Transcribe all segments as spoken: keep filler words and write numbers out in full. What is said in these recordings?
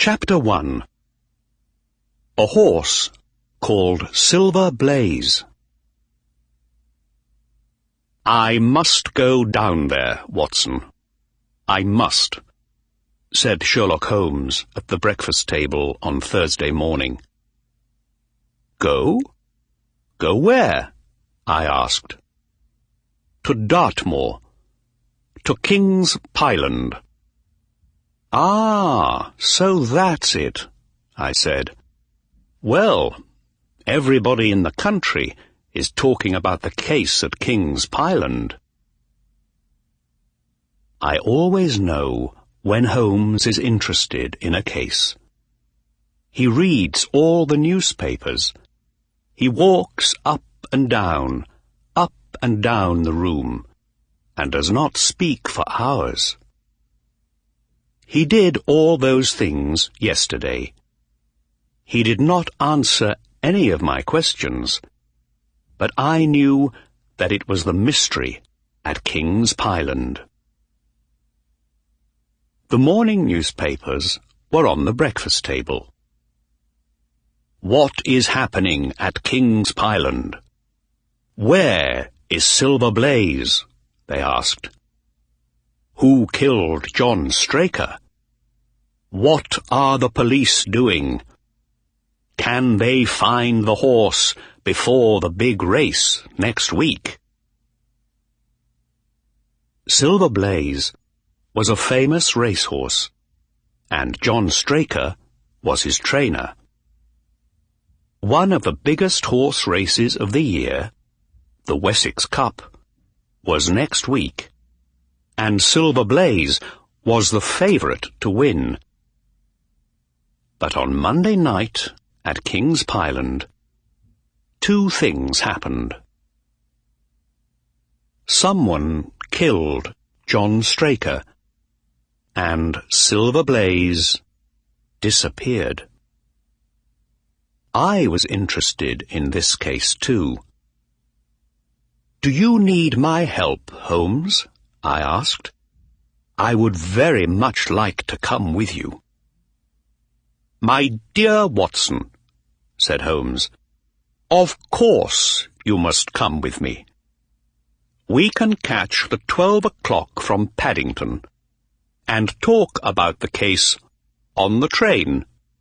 Chapter one. A horse called Silver Blaze. "I must go down there, Watson. I must," said Sherlock Holmes at the breakfast table on Thursday morning. "Go? Go where?" I asked. "To Dartmoor. To King's Pyland." "Ah, so that's it," I said. "Well, everybody in the country is talking about the case at King's Pyland." I always know when Holmes is interested in a case. He reads all the newspapers. He walks up and down, up and down the room, and does not speak for hours. He did all those things yesterday. He did not answer any of my questions, but I knew that it was the mystery at King's Pyland. The morning newspapers were on the breakfast table. "What is happening at King's Pyland? Where is Silver Blaze?" they asked. "Who killed John Straker? What are the police doing? Can they find the horse before the big race next week?" Silver Blaze was a famous racehorse, and John Straker was his trainer. One of the biggest horse races of the year, the Wessex Cup, was next week, and Silver Blaze was the favourite to win. But on Monday night at King's Pyland, two things happened. Someone killed John Straker, and Silver Blaze disappeared. I was interested in this case too. "Do you need my help, Holmes?" I asked. "I would very much like to come with you." "My dear Watson," said Holmes, "of course you must come with me. We can catch the twelve o'clock from Paddington and talk about the case on the train."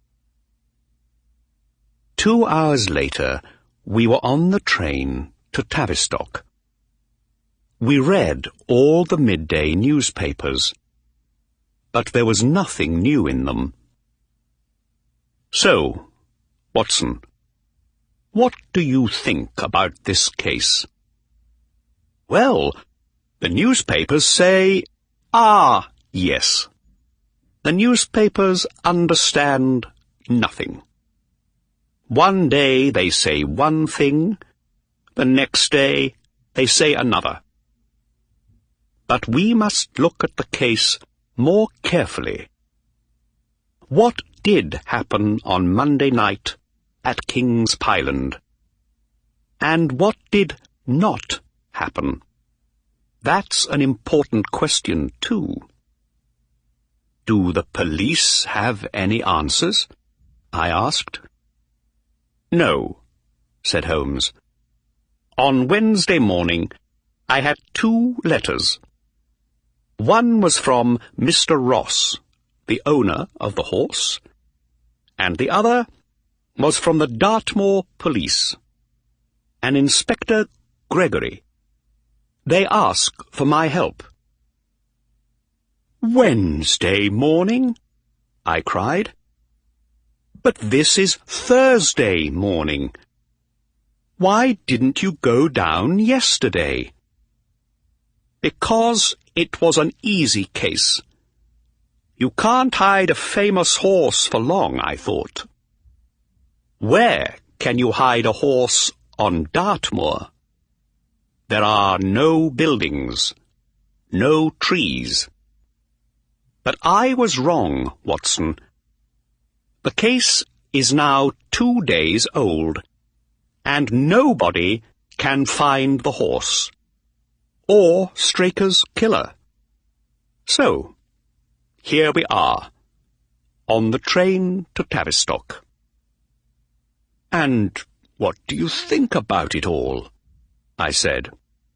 Two hours later, we were on the train to Tavistock. We read all the midday newspapers, but there was nothing new in them. "So, Watson, what do you think about this case?" "Well, the newspapers say—" "Ah, yes. The newspapers understand nothing. One day they say one thing, the next day they say another. But we must look at the case more carefully. What did happen on Monday night at King's Pyland? And what did not happen? That's an important question, too. Do the police have any answers?" I asked. "No," said Holmes. "On Wednesday morning I had two letters. One was from Mister Ross, the owner of the horse, and the other was from the Dartmoor police, an Inspector Gregory. They ask for my help." "Wednesday morning?" I cried. "But this is Thursday morning. Why didn't you go down yesterday?" "Because it was an easy case. You can't hide a famous horse for long, I thought." "Where can you hide a horse on Dartmoor? There are no buildings, no trees." "But I was wrong, Watson. The case is now two days old, and nobody can find the horse, or Straker's killer. So, here we are, on the train to Tavistock. "And what do you think about it all?" I said.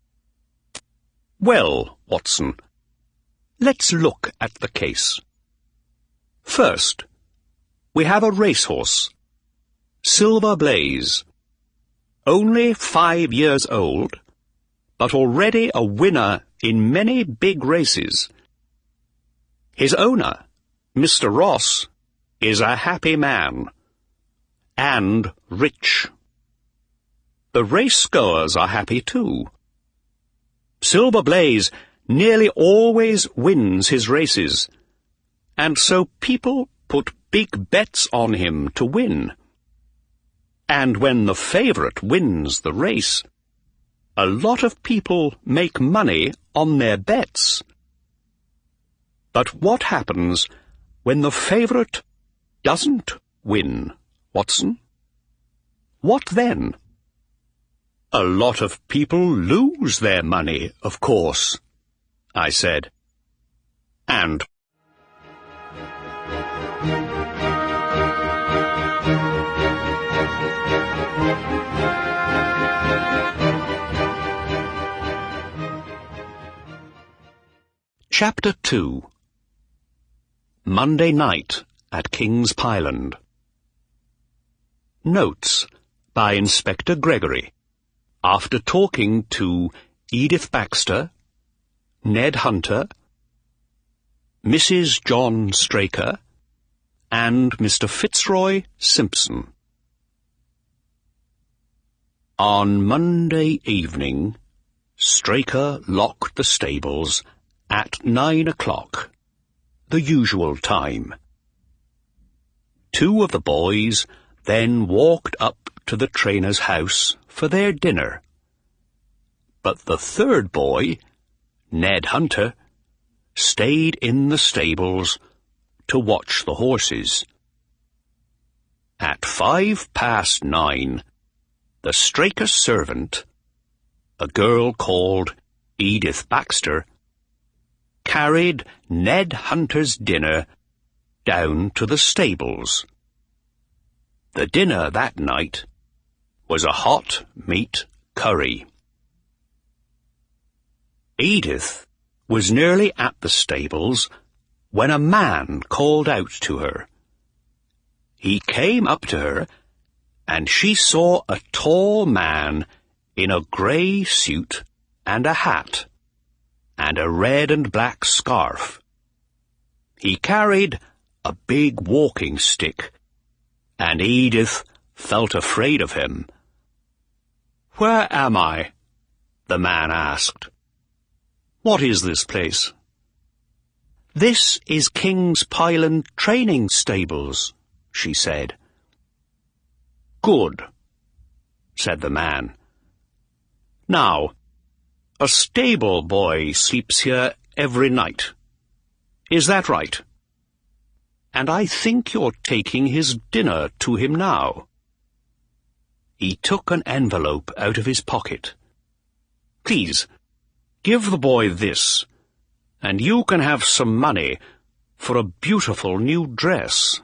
"Well, Watson, let's look at the case. First, we have a racehorse, Silver Blaze, only five years old, but already a winner in many big races. His owner, Mister Ross, is a happy man, and rich. The racegoers are happy too. Silver Blaze nearly always wins his races, and so people put big bets on him to win. And when the favourite wins the race, a lot of people make money on their bets. But what happens when the favourite doesn't win, Watson? What then? A lot of people lose their money, of course, I said. And Chapter two. Monday Night at King's Pyland. Notes by Inspector Gregory, after talking to Edith Baxter, Ned Hunter, Missus John Straker, and Mister Fitzroy Simpson. On Monday evening, Straker locked the stables at nine o'clock, the usual time. Two of the boys then walked up to the trainer's house for their dinner. But the third boy, Ned Hunter, stayed in the stables to watch the horses. At five past nine, the Straker servant, a girl called Edith Baxter, carried Ned Hunter's dinner down to the stables. The dinner that night was a hot meat curry. Edith was nearly at the stables when a man called out to her. He came up to her, and she saw a tall man in a grey suit and a hat, and a red and black scarf. He carried a big walking stick, and Edith felt afraid of him. "Where am I?" the man asked. "What is this place?" "This is King's Pyland training stables," she said. "Good," said the man. "Now, a stable boy sleeps here every night. Is that right? And I think you're taking his dinner to him now." He took an envelope out of his pocket. "Please, give the boy this, and you can have some money for a beautiful new dress."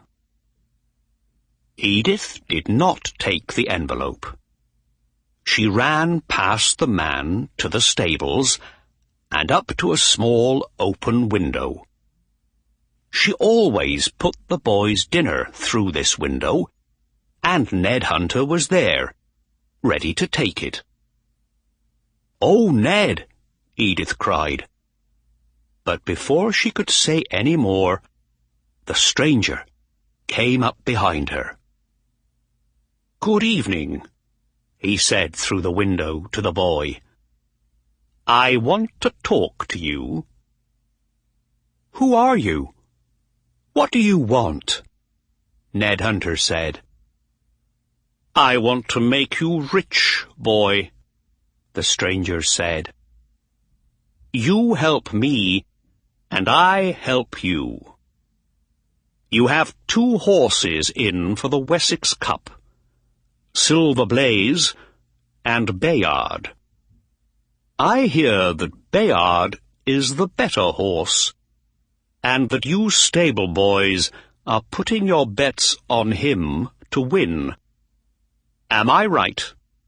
Edith did not take the envelope. She ran past the man to the stables and up to a small open window. She always put the boy's dinner through this window, and Ned Hunter was there, ready to take it. "Oh, Ned!" Edith cried. But before she could say any more, the stranger came up behind her. "Good evening," he said through the window to the boy. "I want to talk to you." "Who are you? What do you want?" Ned Hunter said. "I want to make you rich, boy," the stranger said. "You help me, and I help you. You have two horses in for the Wessex Cup, Silver Blaze and Bayard. I hear that Bayard is the better horse, and that you stable boys are putting your bets on him to win. Am I right?"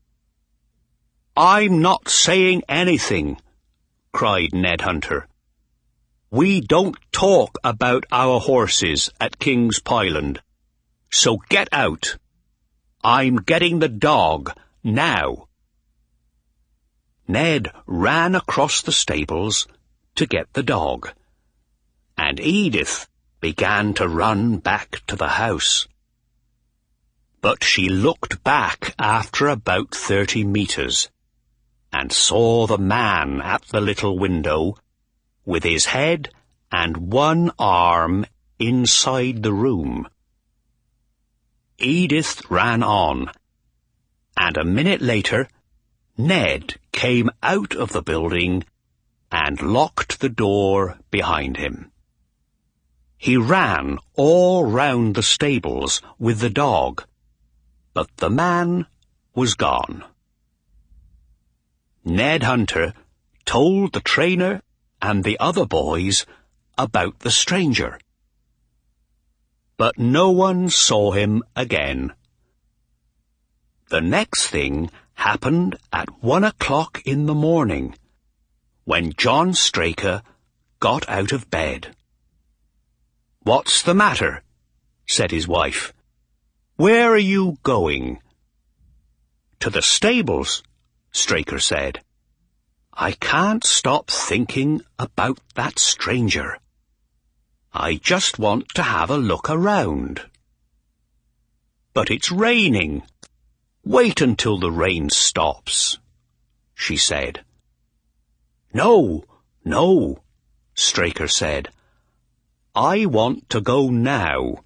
"I'm not saying anything," cried Ned Hunter. "We don't talk about our horses at King's Pyland, so get out. I'm getting the dog now." Ned ran across the stables to get the dog, and Edith began to run back to the house. But she looked back after about thirty metres and saw the man at the little window with his head and one arm inside the room. Edith ran on, and a minute later Ned came out of the building and locked the door behind him. He ran all round the stables with the dog, but the man was gone. Ned Hunter told the trainer and the other boys about the stranger, but no one saw him again. The next thing happened at one o'clock in the morning, when John Straker got out of bed. "What's the matter?" said his wife. "Where are you going?" "To the stables," Straker said. "I can't stop thinking about that stranger. I just want to have a look around." "But it's raining. Wait until the rain stops," she said. "No, no," Straker said. "I want to go now."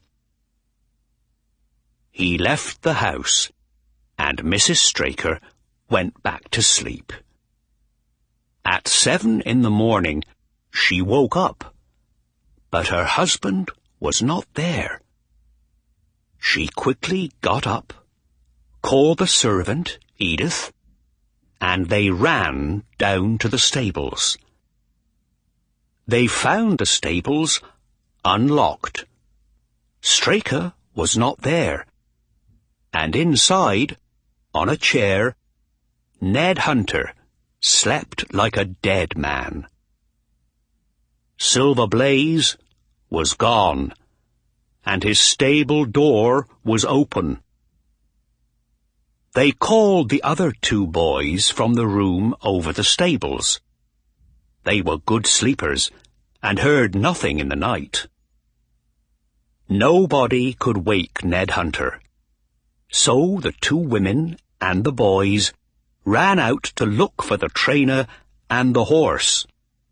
He left the house, and Missus Straker went back to sleep. At seven in the morning she woke up, but her husband was not there. She quickly got up, called the servant, Edith, and they ran down to the stables. They found the stables unlocked. Straker was not there, and inside, on a chair, Ned Hunter slept like a dead man. Silver Blaze was gone, and his stable door was open. They called the other two boys from the room over the stables. They were good sleepers and heard nothing in the night. Nobody could wake Ned Hunter, so the two women and the boys ran out to look for the trainer and the horse.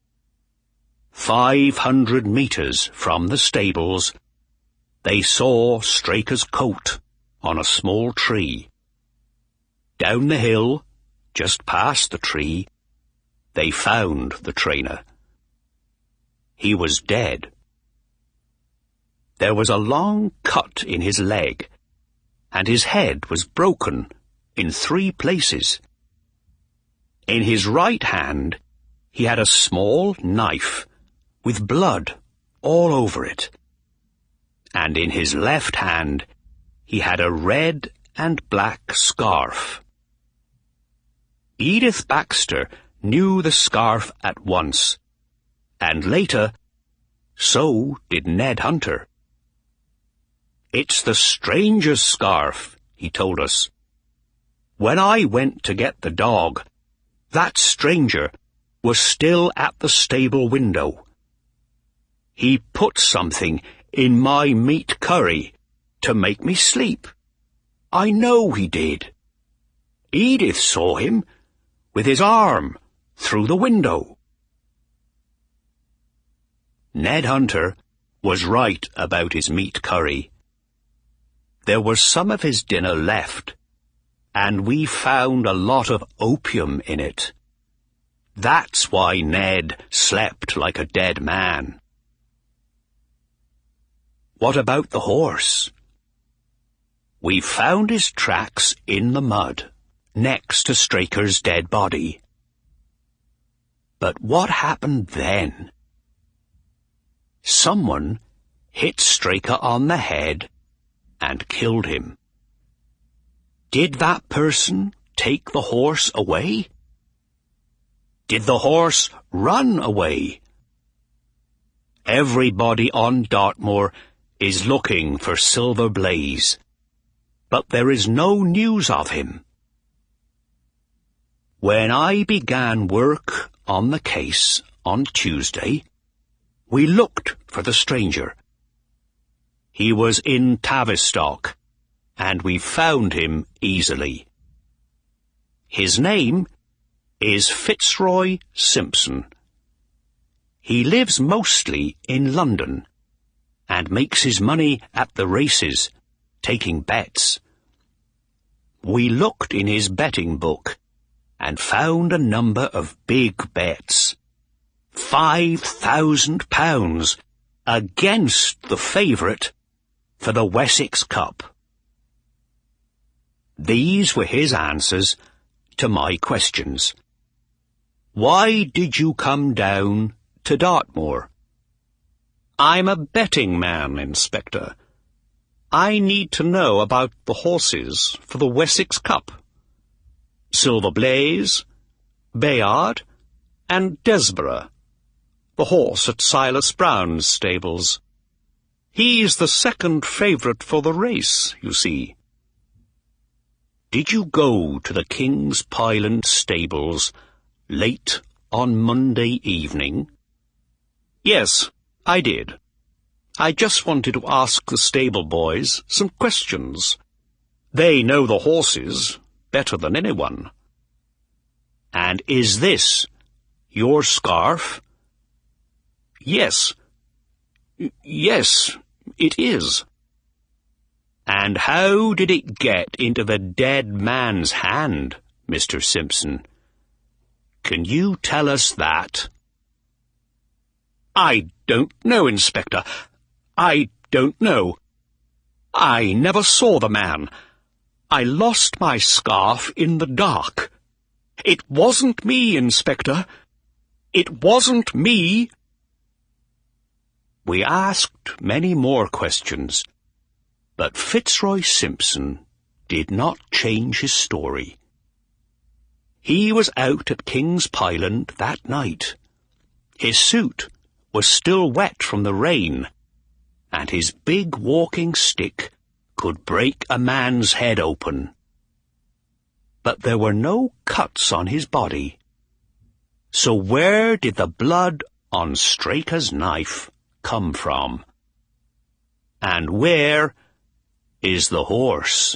Five hundred metres from the stables, they saw Straker's coat on a small tree. Down the hill, just past the tree, they found the trainer. He was dead. There was a long cut in his leg, and his head was broken in three places. In his right hand he had a small knife with blood all over it, and in his left hand he had a red and black scarf. Edith Baxter knew the scarf at once, and later, so did Ned Hunter. "It's the stranger's scarf," he told us. "When I went to get the dog, that stranger was still at the stable window. He put something in my meat curry to make me sleep. I know he did. Edith saw him with his arm through the window." Ned Hunter was right about his meat curry. There was some of his dinner left, and we found a lot of opium in it. That's why Ned slept like a dead man. What about the horse? We found his tracks in the mud, next to Straker's dead body. But what happened then? Someone hit Straker on the head and killed him. Did that person take the horse away? Did the horse run away? Everybody on Dartmoor is looking for Silver Blaze, but there is no news of him. When I began work on the case on Tuesday, we looked for the stranger. He was in Tavistock, and we found him easily. His name is Fitzroy Simpson. He lives mostly in London, and makes his money at the races, taking bets. We looked in his betting book, and found a number of big bets. Five thousand pounds against the favourite for the Wessex Cup. These were his answers to my questions. Why did you come down to Dartmoor? I'm a betting man, Inspector. I need to know about the horses for the Wessex Cup. Silver Blaze, Bayard, and Desborough, the horse at Silas Brown's stables. He's the second favourite for the race, you see. Did you go to the King's Pyland stables late on Monday evening? Yes, I did. I just wanted to ask the stable boys some questions. They know the horses better than anyone. And is this your scarf? Yes. Yes, it is. And how did it get into the dead man's hand, Mister Simpson? Can you tell us that? I don't know, Inspector. I don't know. I never saw the man. I lost my scarf in the dark. It wasn't me, Inspector. It wasn't me. We asked many more questions, but Fitzroy Simpson did not change his story. He was out at King's Pyland that night. His suit was still wet from the rain, and his big walking stick could break a man's head open. But there were no cuts on his body. So where did the blood on Straker's knife come from? And where is the horse?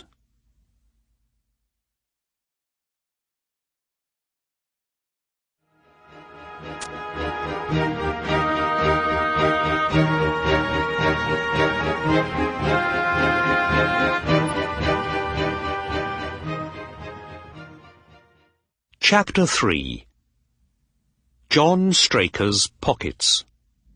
Chapter three. John Straker's Pockets.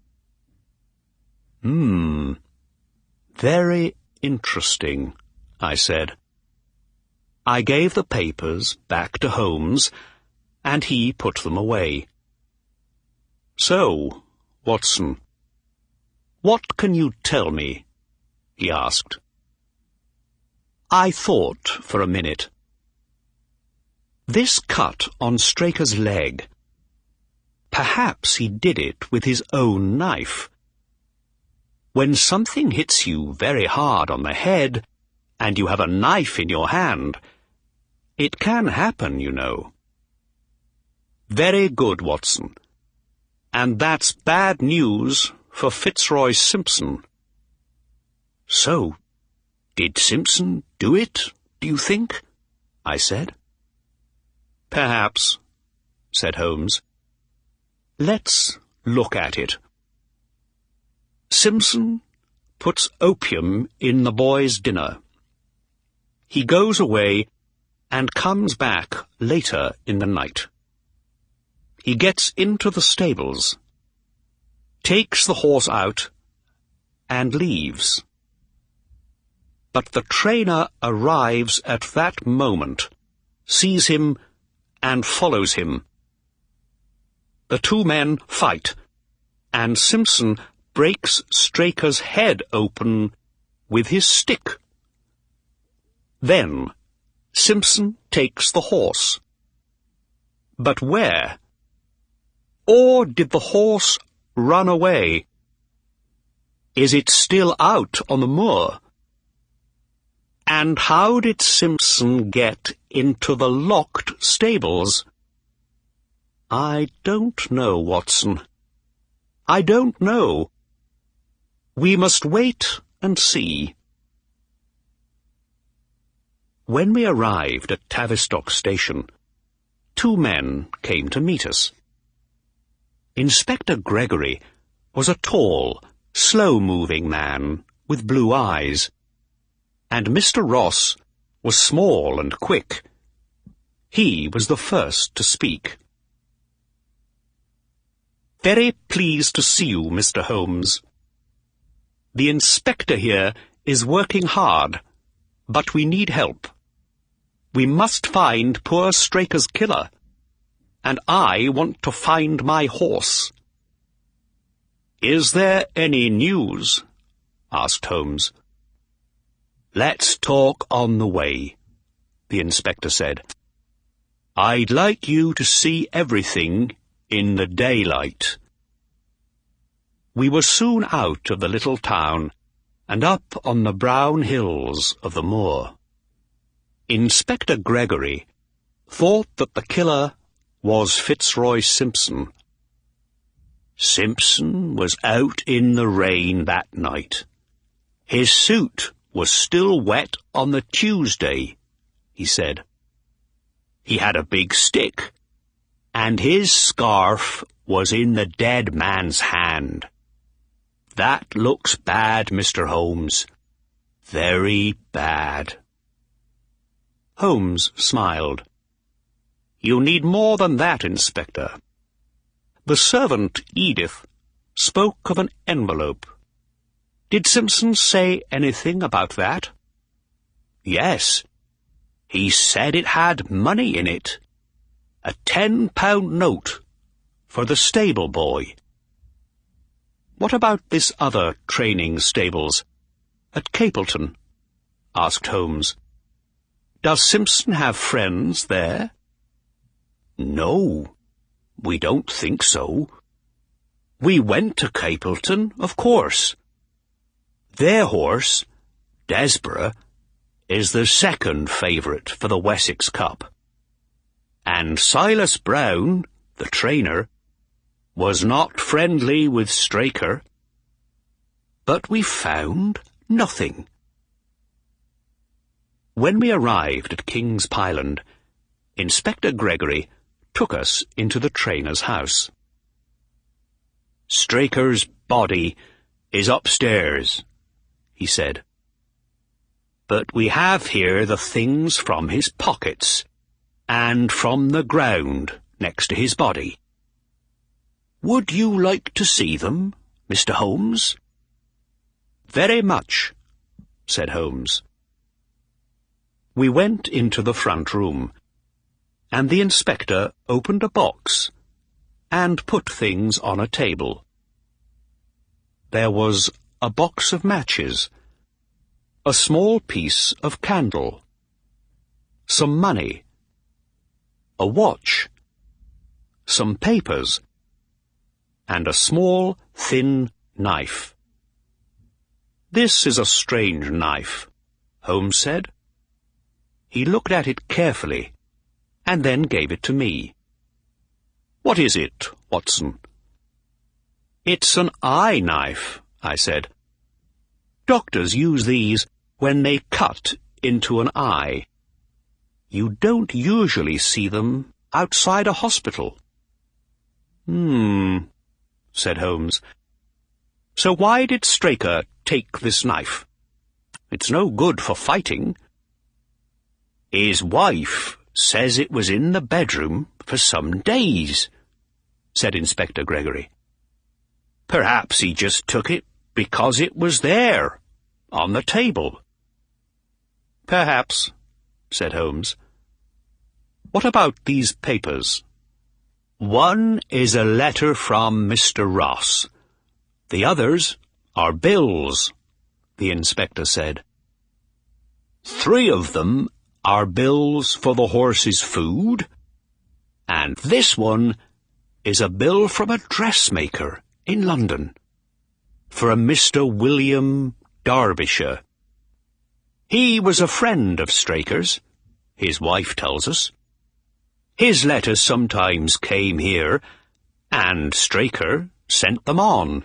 Hmm, very interesting, I said. I gave the papers back to Holmes, and he put them away. So, Watson, what can you tell me? He asked. I thought for a minute. This cut on Straker's leg. Perhaps he did it with his own knife. When something hits you very hard on the head, and you have a knife in your hand, it can happen, you know. Very good, Watson. And that's bad news for Fitzroy Simpson. So, did Simpson do it, do you think? I said. Perhaps, said Holmes. Let's look at it. Simpson puts opium in the boy's dinner. He goes away and comes back later in the night. He gets into the stables, takes the horse out, and leaves. But the trainer arrives at that moment, sees him, and follows him. The two men fight, and Simpson breaks Straker's head open with his stick. Then Simpson takes the horse. But where? Or did the horse run away? Is it still out on the moor? And how did Simpson get into the locked stables? I don't know, Watson. I don't know. We must wait and see. When we arrived at Tavistock Station, two men came to meet us. Inspector Gregory was a tall, slow-moving man with blue eyes, and Mister Ross was small and quick. He was the first to speak. "Very pleased to see you, Mister Holmes. The inspector here is working hard, but we need help. We must find poor Straker's killer, and I want to find my horse." "Is there any news?" asked Holmes. "Let's talk on the way," the inspector said. "I'd like you to see everything in the daylight." We were soon out of the little town and up on the brown hills of the moor. Inspector Gregory thought that the killer was Fitzroy Simpson. Simpson was out in the rain that night. His suit was still wet on the Tuesday, he said. He had a big stick, and his scarf was in the dead man's hand. That looks bad, Mister Holmes. Very bad. Holmes smiled. "You need more than that, Inspector." The servant, Edith, spoke of an envelope. Did Simpson say anything about that? Yes. He said it had money in it. A ten-pound note for the stable boy. "What about this other training stables, at Capleton?" asked Holmes. "Does Simpson have friends there?" "No, we don't think so. We went to Capleton, of course. Their horse, Desborough, is the second favourite for the Wessex Cup. And Silas Brown, the trainer, was not friendly with Straker. But we found nothing." When we arrived at King's Pyland, Inspector Gregory took us into the trainer's house. "Straker's body is upstairs," he said. "But we have here the things from his pockets and from the ground next to his body. Would you like to see them, Mister Holmes?" "Very much," said Holmes. We went into the front room, and the inspector opened a box and put things on a table. There was a box of matches, a small piece of candle, some money, a watch, some papers, and a small, thin knife. "This is a strange knife," Holmes said. He looked at it carefully, and then gave it to me. "What is it, Watson?" "It's an eye knife," I said. "Doctors use these when they cut into an eye. You don't usually see them outside a hospital." "Hmm," said Holmes. "So why did Straker take this knife? It's no good for fighting." "His wife says it was in the bedroom for some days," said Inspector Gregory. "Perhaps he just took it because it was there, on the table." "Perhaps," said Holmes. "What about these papers?" "One is a letter from Mister Ross, The others are bills, the inspector said. Three of them are bills for the horse's food, and this one is a bill from a dressmaker in London for a Mister William Derbyshire. He was a friend of Straker's, his wife tells us. His letters sometimes came here, and Straker sent them on.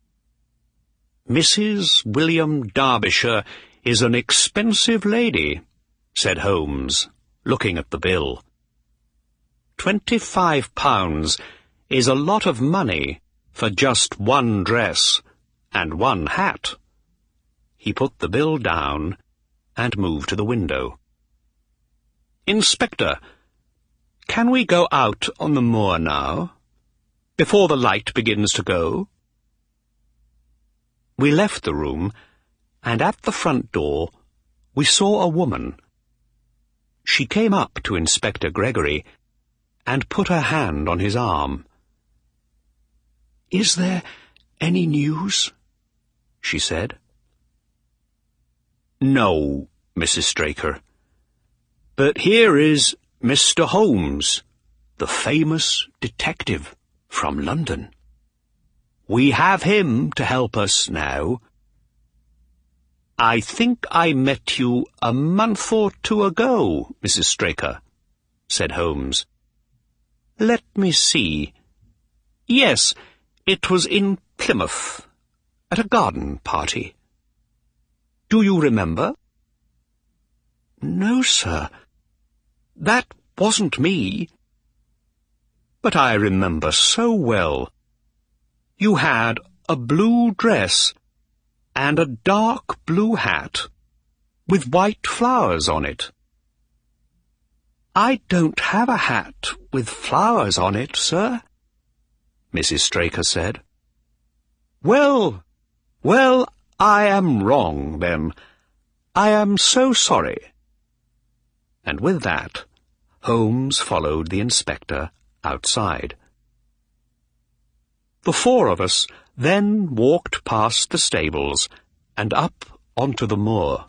Missus William Derbyshire is an expensive lady, said Holmes, looking at the bill. Twenty-five pounds is a lot of money for just one dress and one hat. He put the bill down and moved to the window. Inspector, can we go out on the moor now, before the light begins to go? We left the room, and at the front door we saw a woman. She came up to Inspector Gregory and put her hand on his arm. "Is there any news?" she said. "No, Missus Straker. But here is Mister Holmes, the famous detective from London. We have him to help us now." "I think I met you a month or two ago, Missus Straker," said Holmes. "Let me see. Yes, it was in Plymouth, at a garden party. Do you remember?" "No, sir. That wasn't me." "But I remember so well. You had a blue dress and a dark blue hat with white flowers on it." "I don't have a hat with flowers on it, sir," Missus Straker said. Well, well, I am wrong, then. I am so sorry." And with that, Holmes followed the inspector outside. The four of us then walked past the stables and up onto the moor.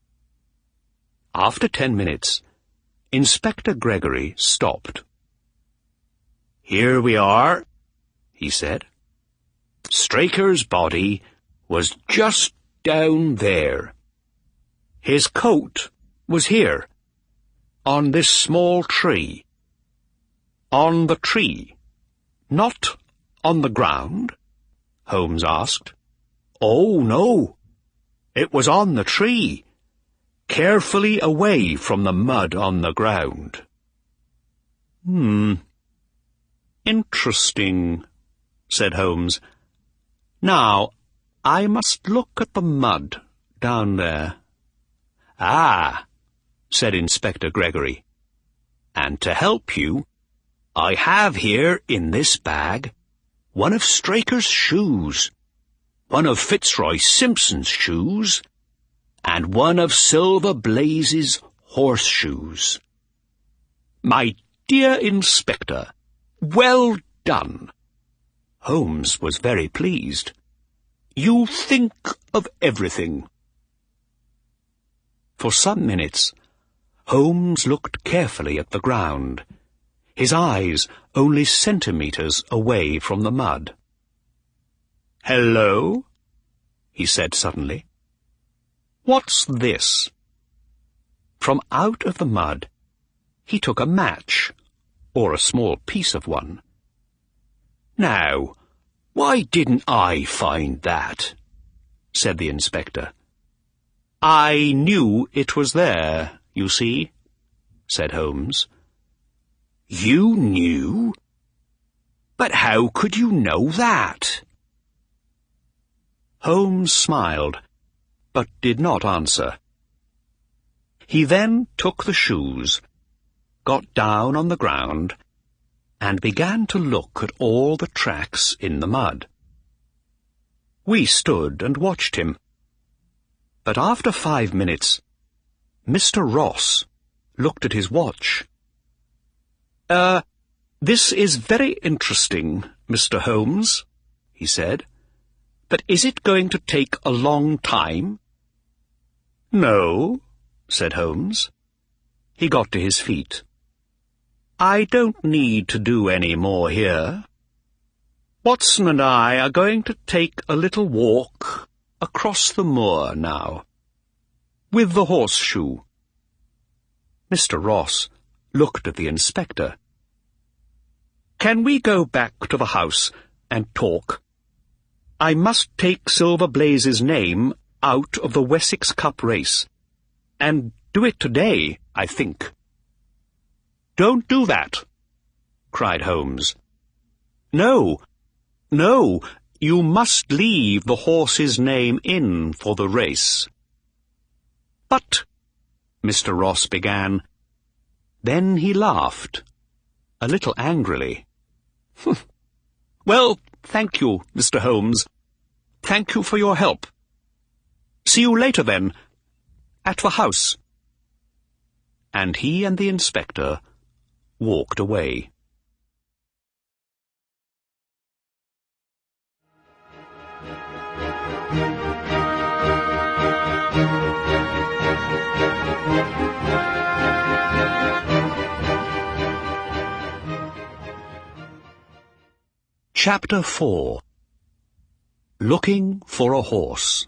After ten minutes, Inspector Gregory stopped. "Here we are," he said. "Straker's body was just down there. His coat was here, on this small tree." "On the tree, not on the ground?" Holmes asked. "Oh, no. It was on the tree, carefully away from the mud on the ground." "Hmm. Interesting," said Holmes. "Now, I must look at the mud down there." "Ah," said Inspector Gregory. "And to help you, I have here in this bag one of Straker's shoes, one of Fitzroy Simpson's shoes, and one of Silver Blaze's horseshoes." "My dear Inspector, well done." Holmes was very pleased. "You think of everything." For some minutes, Holmes looked carefully at the ground, his eyes only centimetres away from the mud. "Hello?" he said suddenly. "What's this?" From out of the mud, he took a match, or a small piece of one. "Now, why didn't I find that?" said the inspector. "I knew it was there, you see," said Holmes. "You knew? But how could you know that?" Holmes smiled, but did not answer. He then took the shoes, got down on the ground, and began to look at all the tracks in the mud. We stood and watched him. But after five minutes, Mister Ross looked at his watch. Uh, this is very interesting, Mister Holmes," he said. But is it going to take a long time? No, said Holmes. He got to his feet. I don't need to do any more here. Watson and I are going to take a little walk across the moor now, with the horseshoe. Mister Ross looked at the inspector. Can we go back to the house and talk? I must take Silver Blaze's name out of the Wessex Cup race, and do it today, I think. Don't do that, cried Holmes. No, no, you must leave the horse's name in for the race. But, Mister Ross began. Then he laughed, a little angrily. Well, thank you, Mister Holmes. Thank you for your help. See you later, then, at the house. And he and the inspector walked away. Chapter four. Looking for a Horse.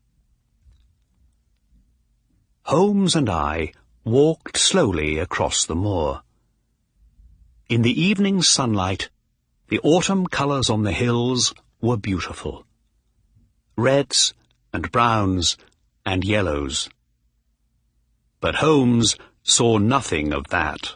Holmes and I walked slowly across the moor. In the evening sunlight, the autumn colours on the hills were beautiful. Reds and browns and yellows. But Holmes saw nothing of that.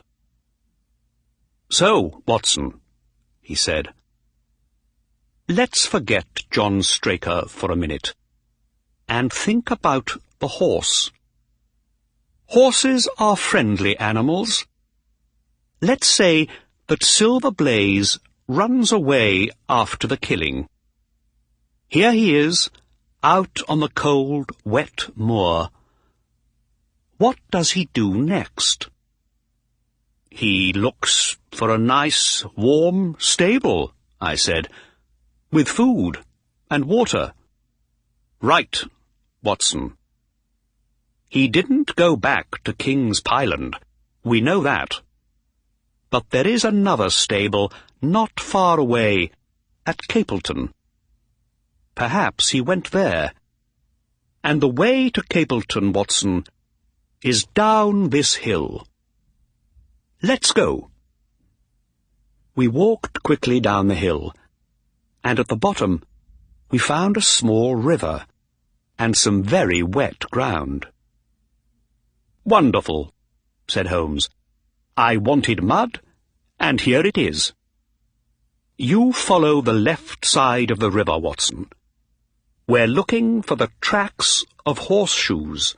So, Watson, he said, let's forget John Straker for a minute, and think about the horse. Horses are friendly animals. Let's say that Silver Blaze runs away after the killing. Here he is, out on the cold, wet moor. What does he do next? He looks for a nice, warm stable, I said, with food and water. Right, Watson. He didn't go back to King's Pyland, we know that. But there is another stable not far away, at Capleton. Perhaps he went there. And the way to Capleton, Watson, is down this hill. Let's go. We walked quickly down the hill, and at the bottom we found a small river and some very wet ground. Wonderful, said Holmes. I wanted mud, and here it is. You follow the left side of the river, Watson. We're looking for the tracks of horseshoes.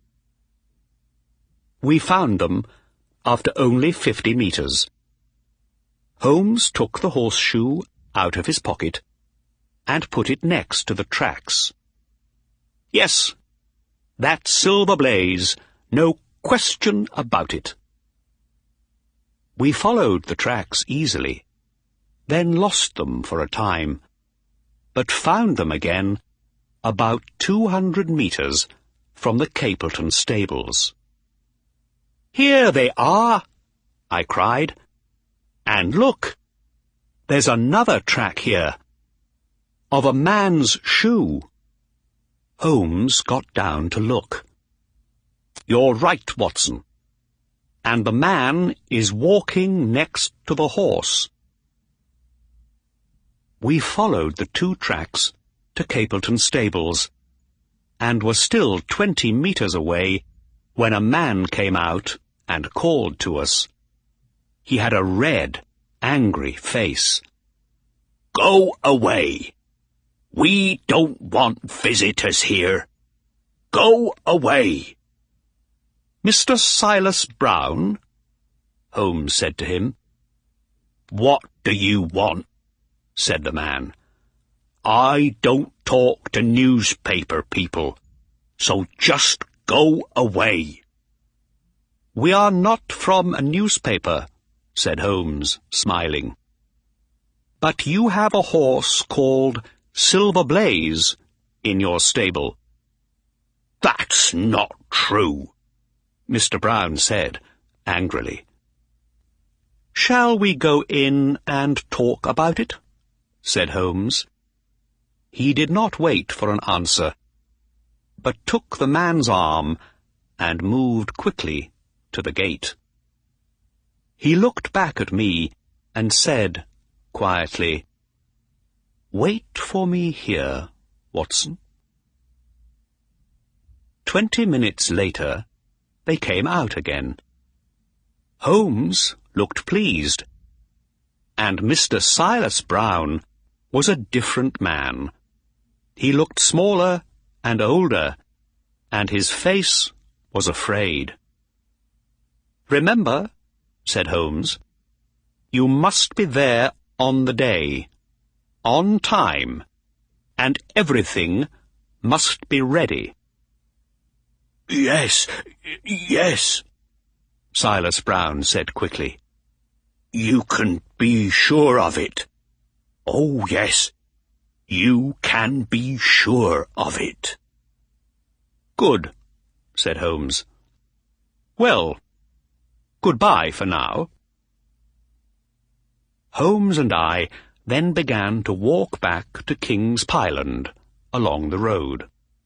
We found them after only fifty metres. Holmes took the horseshoe out of his pocket and put it next to the tracks. Yes, that's Silver Blaze, no question about it. We followed the tracks easily, then lost them for a time, but found them again about two hundred metres from the Capleton stables. Here they are, I cried. And look, there's another track here, of a man's shoe. Holmes got down to look. You're right, Watson. And the man is walking next to the horse. We followed the two tracks to Capleton stables, and were still twenty metres away when a man came out and called to us. He had a red, angry face. Go away! We don't want visitors here. Go away! Mister Silas Brown, Holmes said to him. What do you want? Said the man. I don't talk to newspaper people, so just go away. We are not from a newspaper, said Holmes, smiling. But you have a horse called Silver Blaze in your stable." "That's not true," Mister Brown said angrily. "Shall we go in and talk about it?" said Holmes. He did not wait for an answer, but took the man's arm and moved quickly to the gate. He looked back at me and said quietly, "Wait for me here, Watson." Twenty minutes later, they came out again. Holmes looked pleased, and Mister Silas Brown was a different man. He looked smaller and older, and his face was afraid. "Remember," said Holmes, "you must be there on the day, on time, and everything must be ready." "Yes, yes," Silas Brown said quickly. "You can be sure of it. Oh, yes, you can be sure of it." "Good," said Holmes. "Well, goodbye for now." Holmes and I then began to walk back to King's Pyland along the road.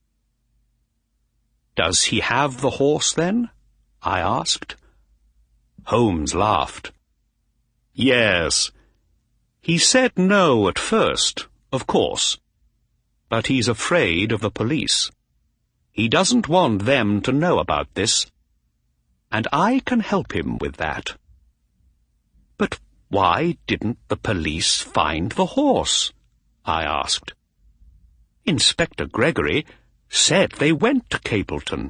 "Does he have the horse, then?" I asked. Holmes laughed. "Yes. He said no at first, of course, but he's afraid of the police. He doesn't want them to know about this, and I can help him with that." "But why didn't the police find the horse?" I asked. "Inspector Gregory said they went to Capleton."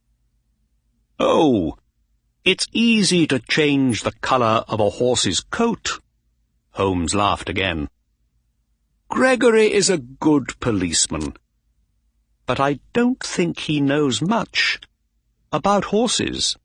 "Oh, it's easy to change the colour of a horse's coat." Holmes laughed again. "Gregory is a good policeman, but I don't think he knows much about horses."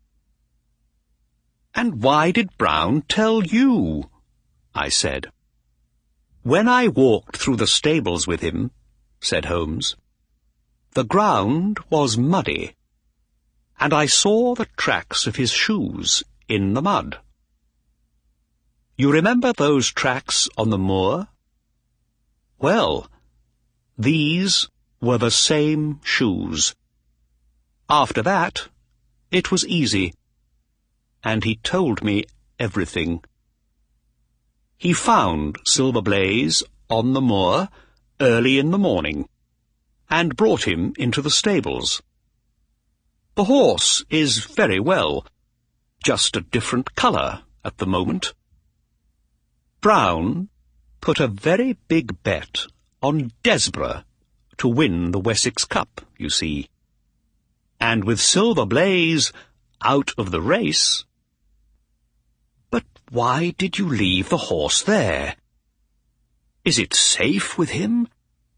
"And why did Brown tell you?" I said. "When I walked through the stables with him," said Holmes, "the ground was muddy, and I saw the tracks of his shoes in the mud. You remember those tracks on the moor? Well, these were the same shoes. After that, it was easy, and he told me everything. He found Silver Blaze on the moor early in the morning, and brought him into the stables. The horse is very well, just a different colour at the moment. Brown put a very big bet on Desborough to win the Wessex Cup, you see. And with Silver Blaze out of the race—" "But why did you leave the horse there? Is it safe with him?"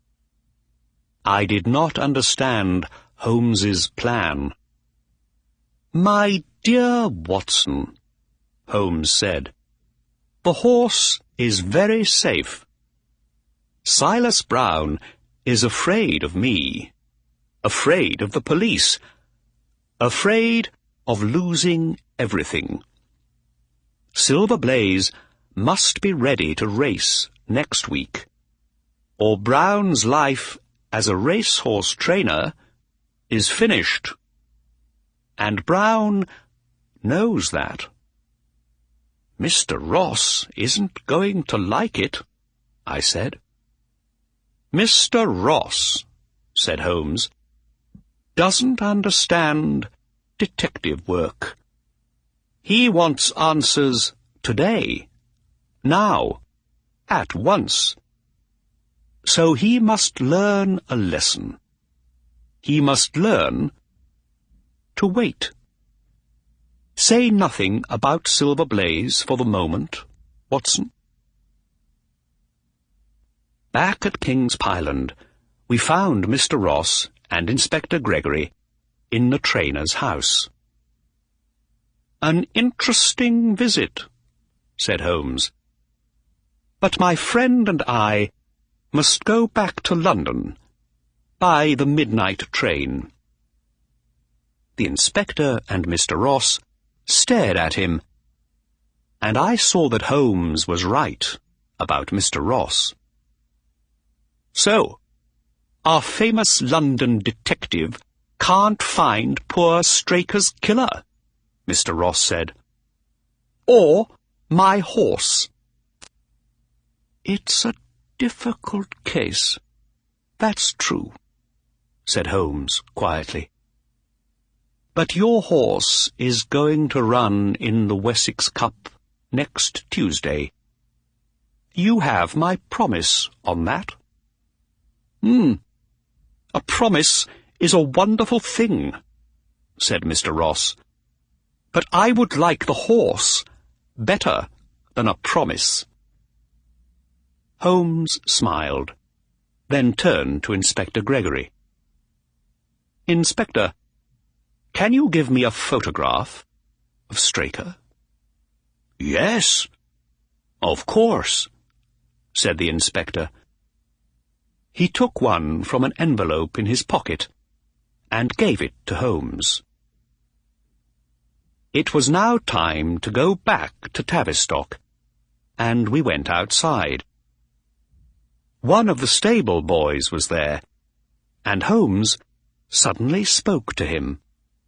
I did not understand Holmes's plan. "My dear Watson," Holmes said, "the horse is very safe. Silas Brown is afraid of me, afraid of the police, afraid of losing everything. Silver Blaze must be ready to race next week, or Brown's life as a racehorse trainer is finished. And Brown knows that. Mister Ross isn't going to like it," I said. "Mister Ross," said Holmes, "doesn't understand detective work. He wants answers today, now, at once. So he must learn a lesson. He must learn to wait. Say nothing about Silver Blaze for the moment, Watson." Back at King's Pyland, we found Mister Ross and Inspector Gregory in the trainer's house. "An interesting visit," said Holmes. "But my friend and I must go back to London by the midnight train." The inspector and Mister Ross stared at him, and I saw that Holmes was right about Mister Ross. "So, our famous London detective can't find poor Straker's killer," Mister Ross said. "Or my horse." "It's a difficult case, that's true," said Holmes quietly. "But your horse is going to run in the Wessex Cup next Tuesday. You have my promise on that." "Hmm, a promise is a wonderful thing," said Mister Ross. "But I would like the horse better than a promise." Holmes smiled, then turned to Inspector Gregory. "Inspector, can you give me a photograph of Straker?" "Yes, of course," said the inspector. He took one from an envelope in his pocket and gave it to Holmes. It was now time to go back to Tavistock, and we went outside. One of the stable boys was there, and Holmes suddenly spoke to him.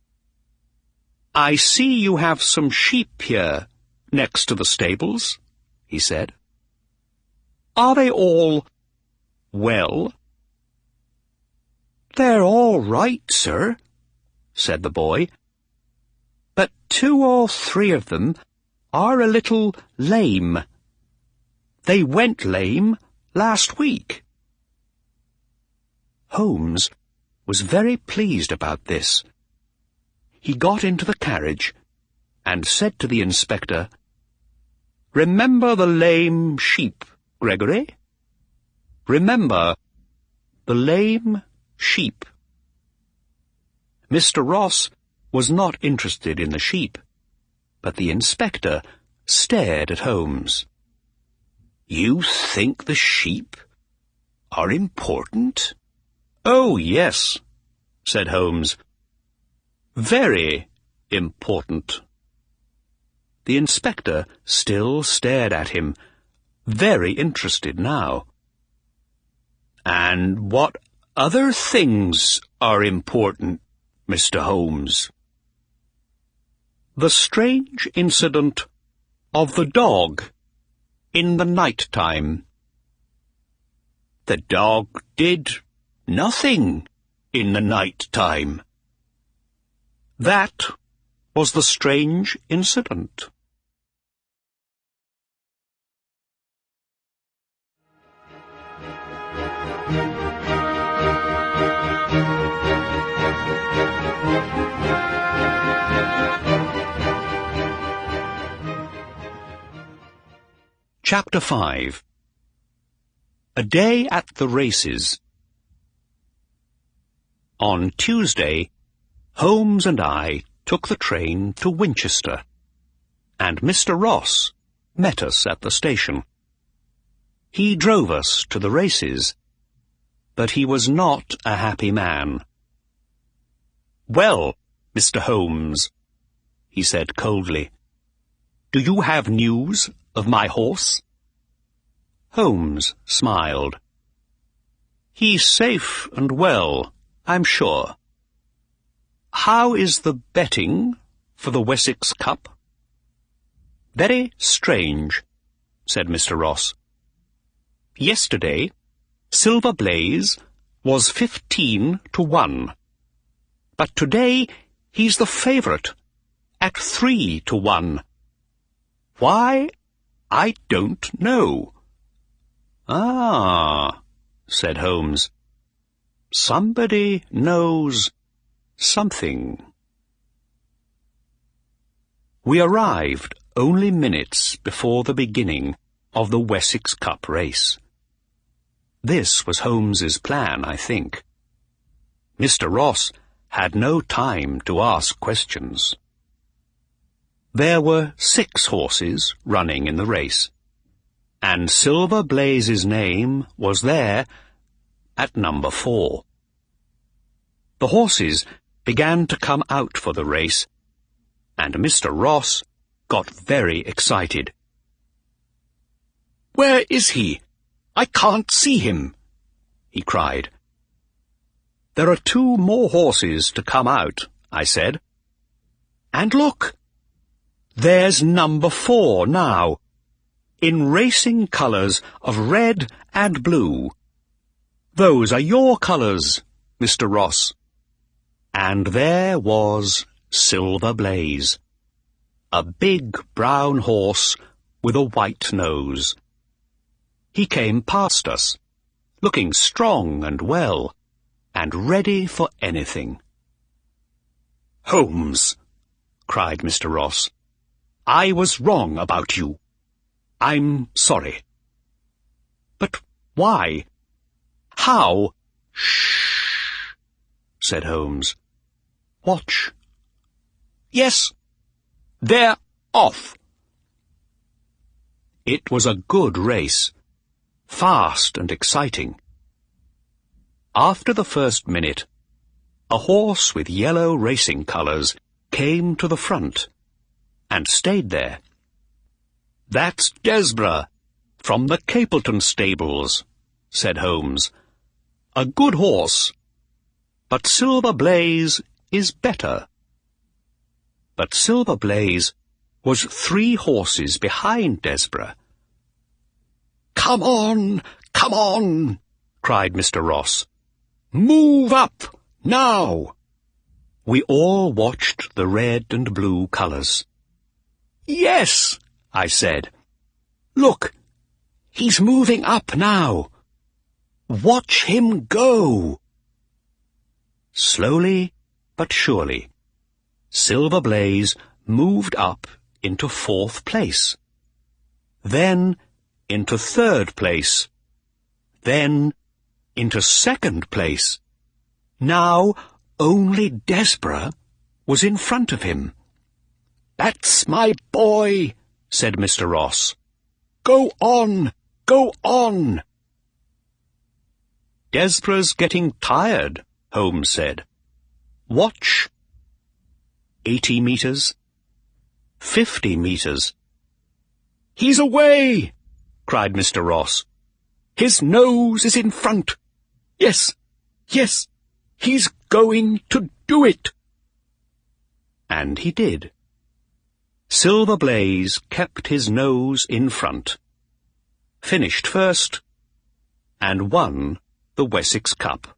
"I see you have some sheep here next to the stables," he said. "Are they all well?" "They're all right, sir," said the boy. "But two or three of them are a little lame. They went lame last week." Holmes was very pleased about this. He got into the carriage and said to the inspector, "Remember the lame sheep, Gregory. Remember the lame sheep." Mister Ross was not interested in the sheep, but the inspector stared at Holmes. "You think the sheep are important?" "Oh, yes," said Holmes. "Very important." The inspector still stared at him, very interested now. "And what other things are important, Mister Holmes?" "The strange incident of the dog in the night time." "The dog did nothing in the night time." "That was the strange incident." Chapter five. A Day at the Races. On Tuesday, Holmes and I took the train to Winchester, and Mister Ross met us at the station. He drove us to the races, but he was not a happy man. "Well, Mister Holmes," he said coldly, "do you have news of my horse?" Holmes smiled. "He's safe and well, I'm sure. How is the betting for the Wessex Cup?" "Very strange," said Mister Ross. "Yesterday, Silver Blaze was fifteen to one, but today he's the favourite at three to one. Why, I don't know." "Ah," said Holmes. "Somebody knows something." We arrived only minutes before the beginning of the Wessex Cup race. This was Holmes's plan, I think. Mister Ross had no time to ask questions. There were six horses running in the race, and Silver Blaze's name was there at number four. The horses began to come out for the race, and Mister Ross got very excited. "Where is he? I can't see him," he cried. "There are two more horses to come out," I said. "And look! There's number four now, in racing colours of red and blue. Those are your colours, Mister Ross." And there was Silver Blaze, a big brown horse with a white nose. He came past us, looking strong and well, and ready for anything. "Holmes," cried Mister Ross, "I was wrong about you. I'm sorry." "But why? How?" "Shh," said Holmes. "Watch." "Yes, they're off." It was a good race, fast and exciting. After the first minute, a horse with yellow racing colours came to the front and stayed there. "That's Desborough, from the Capleton stables," said Holmes. "A good horse, but Silver Blaze is better." But Silver Blaze was three horses behind Desborough. "Come on, come on," cried Mister Ross. "Move up, now." We all watched the red and blue colours. "Yes," I said. "Look, he's moving up now. Watch him go." Slowly but surely, Silver Blaze moved up into fourth place, then into third place, then into second place. Now only Desborough was in front of him. "That's my boy," said Mister Ross. "Go on, go on." "Desborough's getting tired," Holmes said. "Watch." Eighty metres. Fifty metres. "He's away!" cried Mister Ross. "His nose is in front. Yes, yes, he's going to do it." And he did. Silver Blaze kept his nose in front, finished first, and won the Wessex Cup.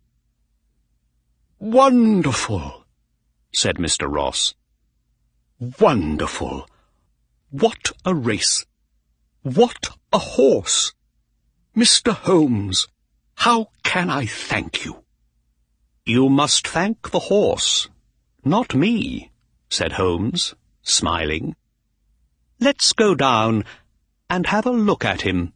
"Wonderful," said Mister Ross. "Wonderful. What a race! What a horse! Mister Holmes, how can I thank you?" "You must thank the horse, not me," said Holmes, smiling. "Let's go down and have a look at him."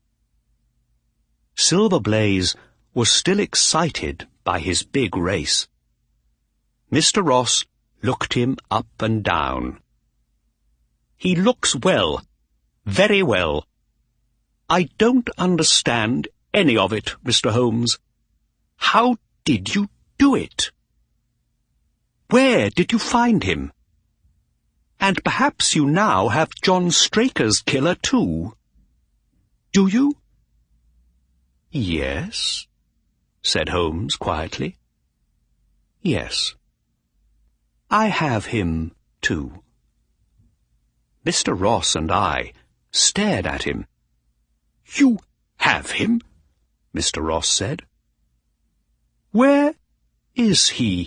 Silver Blaze was still excited by his big race. Mister Ross looked him up and down. "He looks well, very well. I don't understand any of it, Mister Holmes. How did you do it? Where did you find him? And perhaps you now have John Straker's killer too. Do you?" "Yes," said Holmes quietly. "Yes, I have him too." Mister Ross and I stared at him. "You have him?" Mister Ross said. "Where is he?"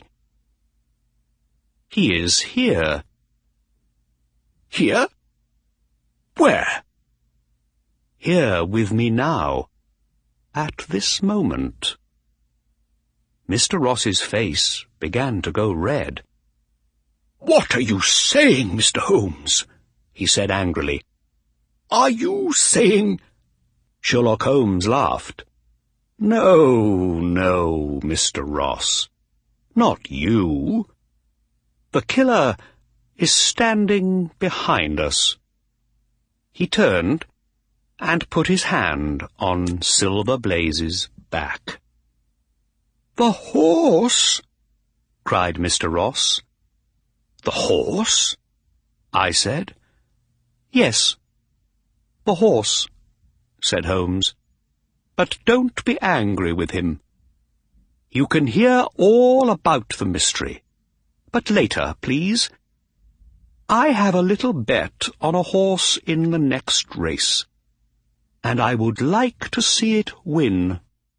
"He is here." "Here? Where?" "Here with me now, at this moment." Mister Ross's face began to go red. "What are you saying, Mister Holmes?" he said angrily. "Are you saying—" Sherlock Holmes laughed. "No, no, Mister Ross. Not you. The killer is standing behind us." He turned and put his hand on Silver Blaze's back. "The horse!" cried Mister Ross. "The horse?" I said. "Yes, the horse," said Holmes. "But don't be angry with him. You can hear all about the mystery, but later, please. I have a little bet on a horse in the next race, and I would like to see it win."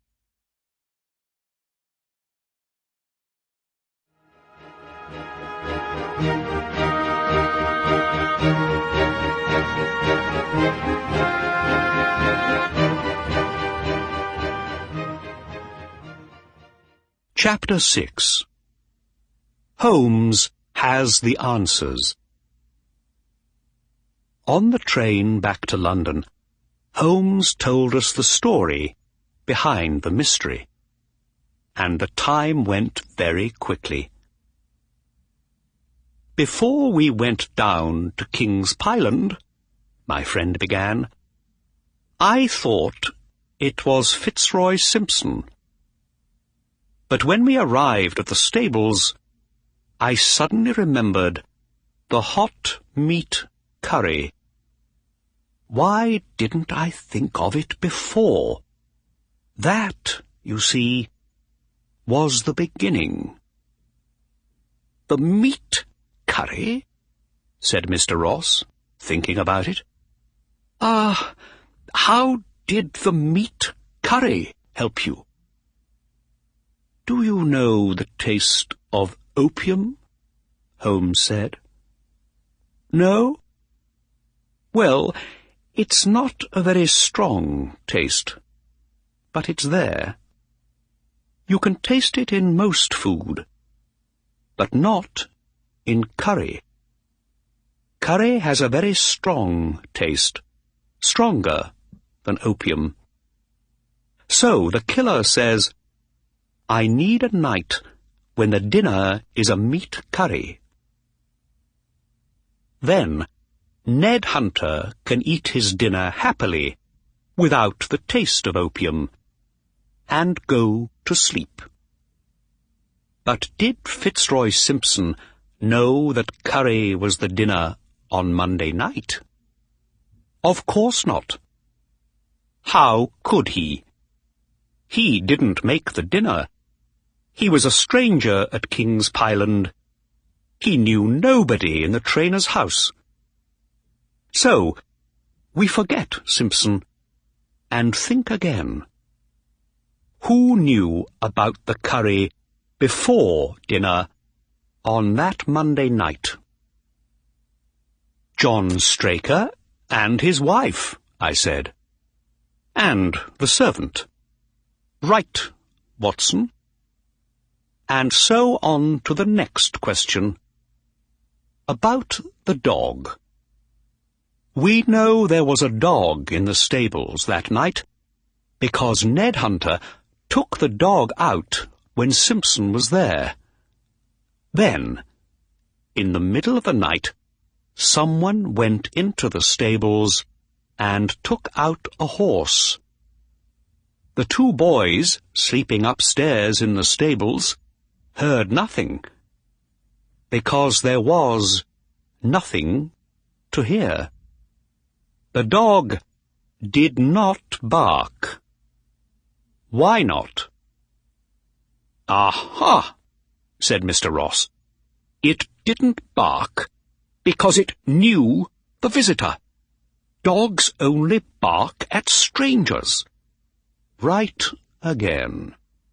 Chapter six. Holmes has the answers. On the train back to London, Holmes told us the story behind the mystery, and the time went very quickly. "Before we went down to King's Pyland," my friend began, "I thought it was Fitzroy Simpson. But when we arrived at the stables, I suddenly remembered the hot meat curry. Why didn't I think of it before? That, you see, was the beginning." "The meat curry?" said Mister Ross, thinking about it. "Ah, uh, how did the meat curry help you?" "Do you know the taste of opium?" Holmes said. "No? Well, it's not a very strong taste, but it's there. You can taste it in most food, but not in curry. Curry has a very strong taste, stronger than opium. So the killer says, 'I need a night when the dinner is a meat curry.' Then Ned Hunter can eat his dinner happily, without the taste of opium, and go to sleep." But did Fitzroy Simpson know that curry was the dinner on Monday night? Of course not. How could he? He didn't make the dinner. He was a stranger at King's Pyland. He knew nobody in the trainer's house. So, we forget Simpson, and think again. Who knew about the curry before dinner on that Monday night? "John Straker and his wife," I said. "And the servant." "Right, Watson." And so on to the next question. About the dog. We know there was a dog in the stables that night, because Ned Hunter took the dog out when Simpson was there. Then, in the middle of the night, someone went into the stables and took out a horse. The two boys, sleeping upstairs in the stables, heard nothing, because there was nothing to hear. The dog did not bark. Why not? "Aha!" said Mister Ross. "It didn't bark because it knew the visitor. Dogs only bark at strangers." Right again.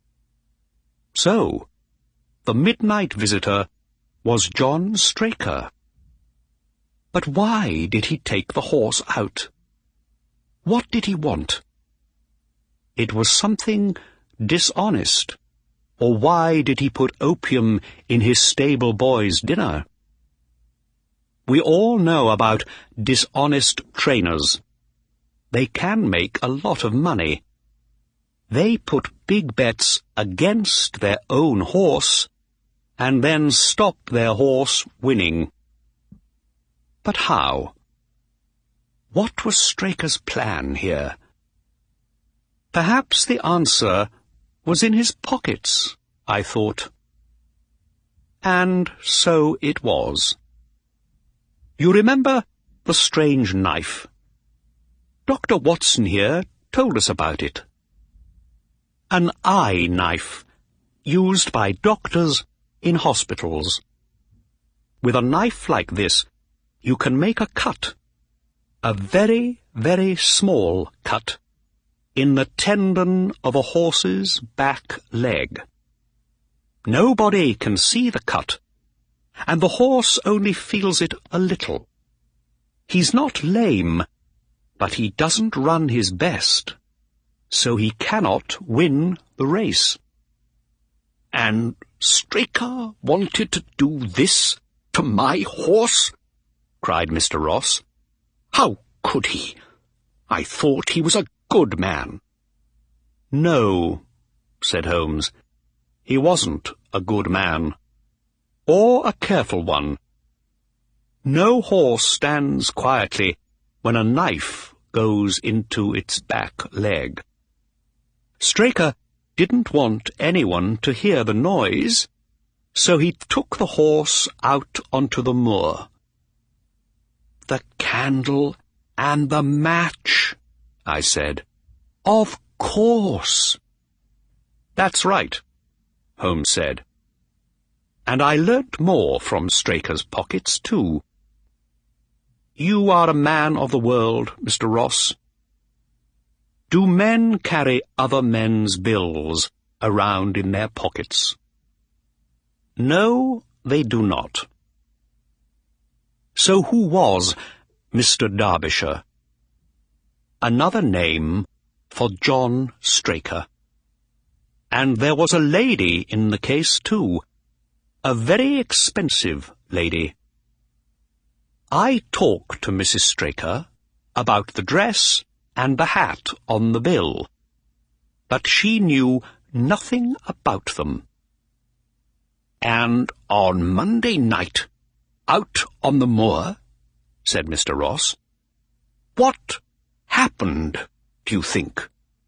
So, the midnight visitor was John Straker. But why did he take the horse out? What did he want? It was something dishonest. Or why did he put opium in his stable boy's dinner? We all know about dishonest trainers. They can make a lot of money. They put big bets against their own horse, and then stop their horse winning. But how? What was Straker's plan here? Perhaps the answer was in his pockets, I thought. And so it was. You remember the strange knife? Doctor Watson here told us about it. An eye knife, used by doctors in hospitals. With a knife like this, you can make a cut, a very, very small cut, in the tendon of a horse's back leg. Nobody can see the cut, and the horse only feels it a little. He's not lame, but he doesn't run his best, so he cannot win the race. And Straker wanted to do this to my horse? Cried Mister Ross. How could he? I thought he was a good man. No, said Holmes. He wasn't a good man, or a careful one. No horse stands quietly when a knife goes into its back leg. Straker didn't want anyone to hear the noise, so he took the horse out onto the moor. The candle and the match, I said. Of course. That's right, Holmes said. And I learnt more from Straker's pockets, too. You are a man of the world, Mister Ross. Do men carry other men's bills around in their pockets? No, they do not. So who was Mister Derbyshire? Another name for John Straker. And there was a lady in the case, too. A very expensive lady. I talked to Missus Straker about the dress and the hat on the bill, but she knew nothing about them. And on Monday night, out on the moor, said Mister Ross, what happened, do you think?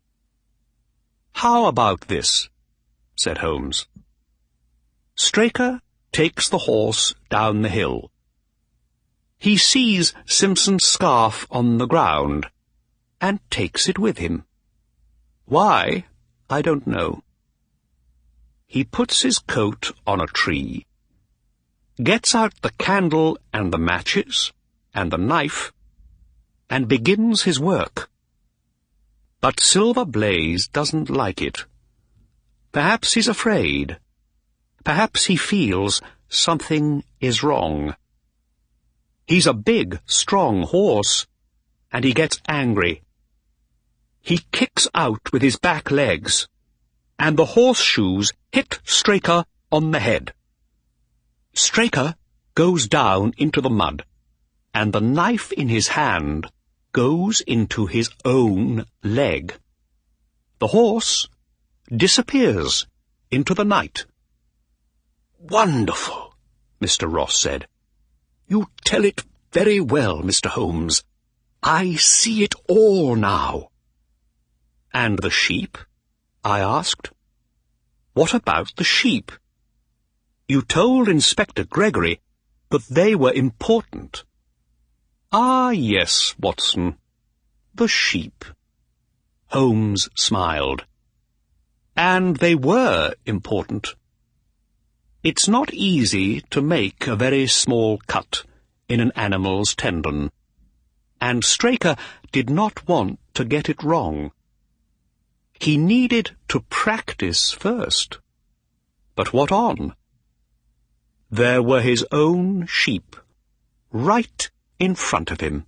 How about this, said Holmes. Straker takes the horse down the hill. He sees Simpson's scarf on the ground, and takes it with him. Why, I don't know. He puts his coat on a tree, gets out the candle and the matches and the knife, and begins his work. But Silver Blaze doesn't like it. Perhaps he's afraid. Perhaps he feels something is wrong. He's a big, strong horse, and he gets angry. He kicks out with his back legs, and the horseshoes hit Straker on the head. Straker goes down into the mud, and the knife in his hand goes into his own leg. The horse disappears into the night. Wonderful, Mister Ross said. You tell it very well, Mister Holmes. I see it all now. And the sheep? I asked. What about the sheep? You told Inspector Gregory that they were important. Ah, yes, Watson, the sheep. Holmes smiled. And they were important. It's not easy to make a very small cut in an animal's tendon, and Straker did not want to get it wrong. He needed to practice first. But what on? There were his own sheep, right in front of him.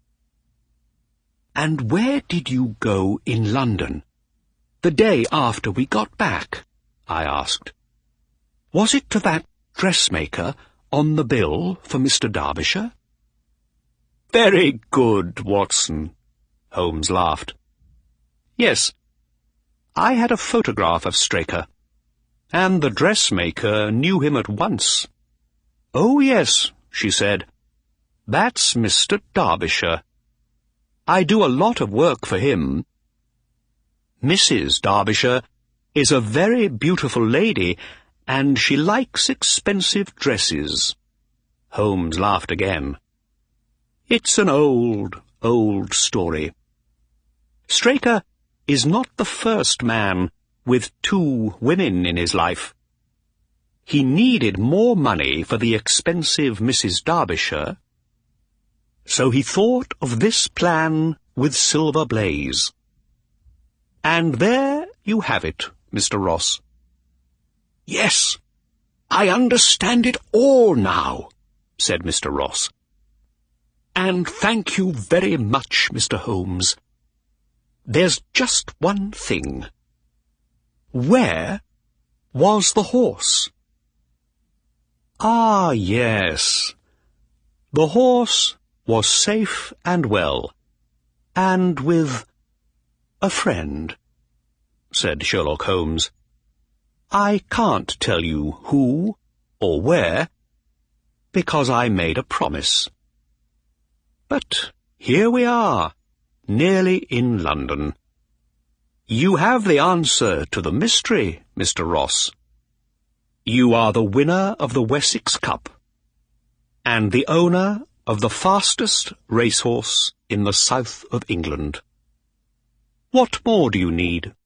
And where did you go in London, the day after we got back? I asked. Was it to that dressmaker on the bill for Mister Derbyshire? Very good, Watson, Holmes laughed. Yes, I had a photograph of Straker, and the dressmaker knew him at once. Oh, yes, she said, that's Mister Derbyshire. I do a lot of work for him. Missus Derbyshire is a very beautiful lady, and she likes expensive dresses. Holmes laughed again. It's an old, old story. Straker is not the first man with two women in his life. He needed more money for the expensive Missus Derbyshire, so he thought of this plan with Silver Blaze. And there you have it, Mister Ross. Yes, I understand it all now, said Mister Ross. And thank you very much, Mister Holmes. There's just one thing. Where was the horse? Ah, yes. The horse was safe and well, and with a friend, said Sherlock Holmes. I can't tell you who or where, because I made a promise. But here we are, nearly in London. You have the answer to the mystery, Mister Ross. You are the winner of the Wessex Cup, and the owner of the fastest racehorse in the south of England. What more do you need?